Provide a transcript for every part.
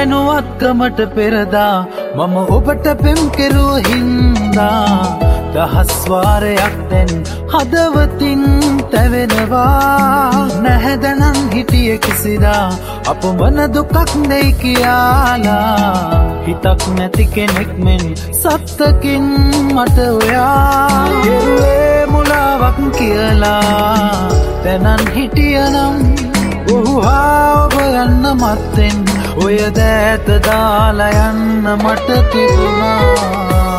නොදැනුවත්කමට පෙරදා මම ඔබට පෙම් කෙරුව හින්දා දහස් වාරයක් දැන් හදවතින් තැවෙනවා නැහැදනම් හිටිය කිසිදා අප මන දුකක් දෙයි කියලා හිතක් නැති කෙනෙක් මෙන් සත්තකින් මට ඔයා කෙරුවේ මුලාවක් කියලා දැනන් හිටියනම් ඔහුහා ඔබ යන්න මත්තෙන් ඔය දෑත දාලා යන්න මට තිබුණා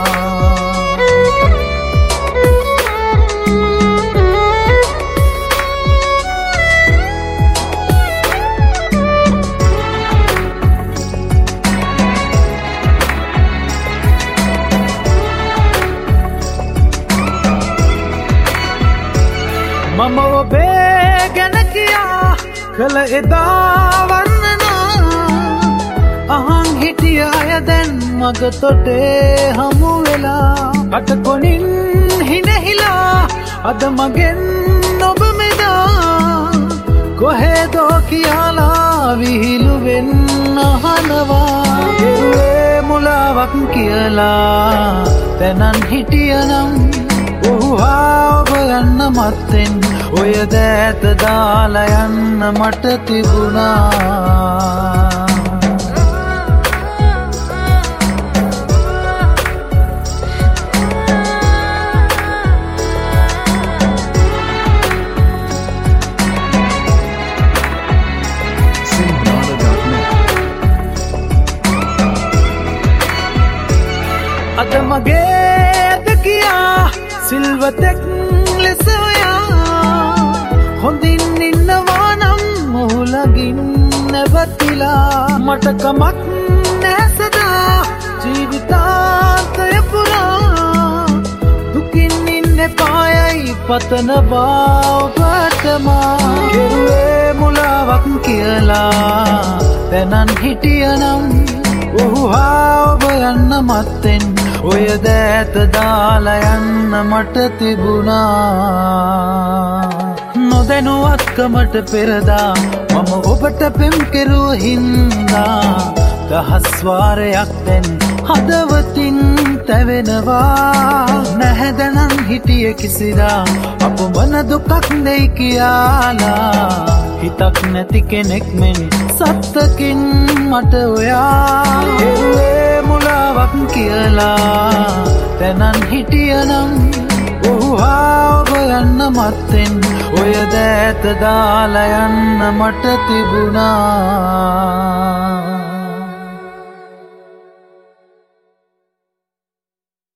මම ඔබේ ගැන කියා කළ එදා වන්නනා අහන් හිටිය අය දැන් මග තොටේ හමු වෙලා අටකොනින් හිනහිලා අද මගෙන් ඔබ මෙදා කොහෙදෝ කියලා විහිළුවෙන් අහනවා කෙරුවේ මුලාවක් කියලා දැනන් හිටියනම් ඔහුහා ඔබ යන්න මත්තෙන් ඔය දෑත දාලා යන්න මට තිබුණා අද මගේ දකියා සිල්වතෙක් ලෙස ඔයා හොඳින් ඉන්නවා නම් මොහුලගින් නැවතිලා මට කමක් නැසදා ජීවිතාන්තය පුරා දුකින් ඉන්න පායයි පතනවා ඔබටමා කෙරුවේ මුලාවක් කියලා දැනන් හිටියනම් ඔහුහා ඔබ යන්න මත්තෙන් ඔය දෑත දාලා යන්න මට තිබුණා නොදැනුවත්කමට පෙරදා මම ඔබට පෙම් කෙරුව හින්දා දහස් වාරයක් දැන් හදවතින් තැවෙනවා නැහැදනම් හිටිය කිසිදා අප මන දුකක් දෙයි කියලා හිතක් නැති කෙනෙක් මෙන් සත්තකින් මට ඔයා කෙරුවේ මුලාවක් කියලා දැනන් හිටියනම් ඔහුහා ඔබ යන්න මත්තෙන් ඔය දෑත දාලා යන්න මට තිබුණා